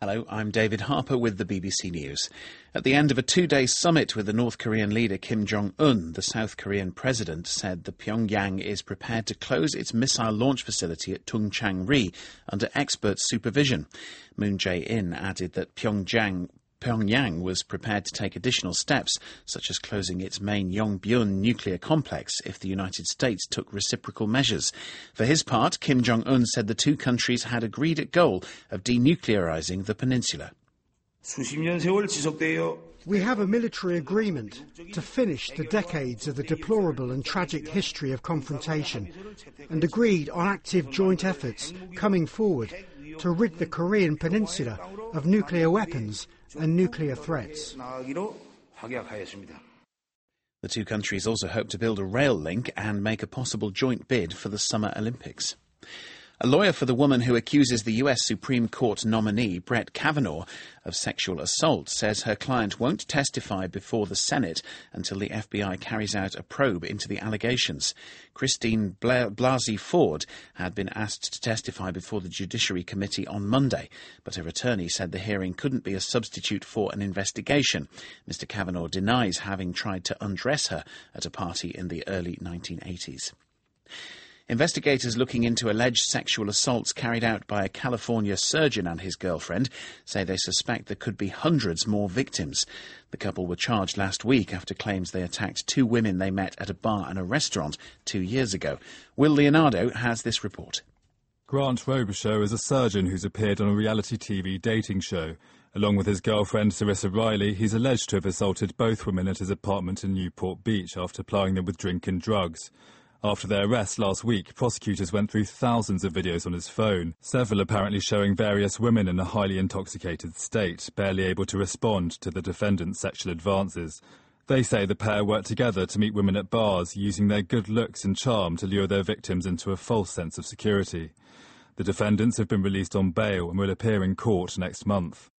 Hello, I'm David Harper with the BBC News. At the end of a two-day summit with the North Korean leader Kim Jong-un, the South Korean president said that Pyongyang is prepared to close its missile launch facility at Tungchang-ri under expert supervision. Moon Jae-in added that Pyongyang was prepared to take additional steps, such as closing its main Yongbyon nuclear complex if the United States took reciprocal measures. For his part, Kim Jong-un said the two countries had agreed a goal of denuclearizing the peninsula. We have a military agreement to finish the decades of the deplorable and tragic history of confrontation and agreed on active joint efforts coming forward to rid the Korean peninsula of nuclear weapons and nuclear threats. The two countries also hope to build a rail link and make a possible joint bid for the Summer Olympics. A lawyer for the woman who accuses the US Supreme Court nominee, Brett Kavanaugh, of sexual assault says her client won't testify before the Senate until the FBI carries out a probe into the allegations. Christine Blasey Ford had been asked to testify before the Judiciary Committee on Monday, but her attorney said the hearing couldn't be a substitute for an investigation. Mr. Kavanaugh denies having tried to undress her at a party in the early 1980s. Investigators looking into alleged sexual assaults carried out by a California surgeon and his girlfriend say they suspect there could be hundreds more victims. The couple were charged last week after claims they attacked two women they met at a bar and a restaurant 2 years ago. Will Leonardo has this report. Grant Robichaud is a surgeon who's appeared on a reality TV dating show. Along with his girlfriend Sarissa Riley, he's alleged to have assaulted both women at his apartment in Newport Beach after plying them with drink and drugs. After their arrest last week, prosecutors went through thousands of videos on his phone, several apparently showing various women in a highly intoxicated state, barely able to respond to the defendant's sexual advances. They say the pair worked together to meet women at bars, using their good looks and charm to lure their victims into a false sense of security. The defendants have been released on bail and will appear in court next month.